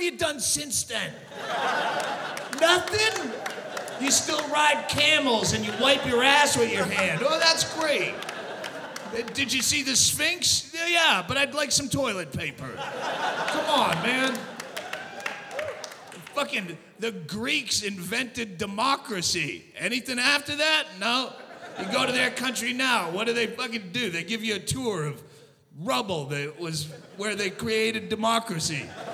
you done since then? Nothing? You still ride camels and you wipe your ass with your hand. Oh, that's great. Did you see the Sphinx? Yeah, but I'd like some toilet paper. Come on, man. Fucking the Greeks invented democracy. Anything after that? No. You go to their country now, what do they fucking do? They give you a tour of rubble that was where they created democracy.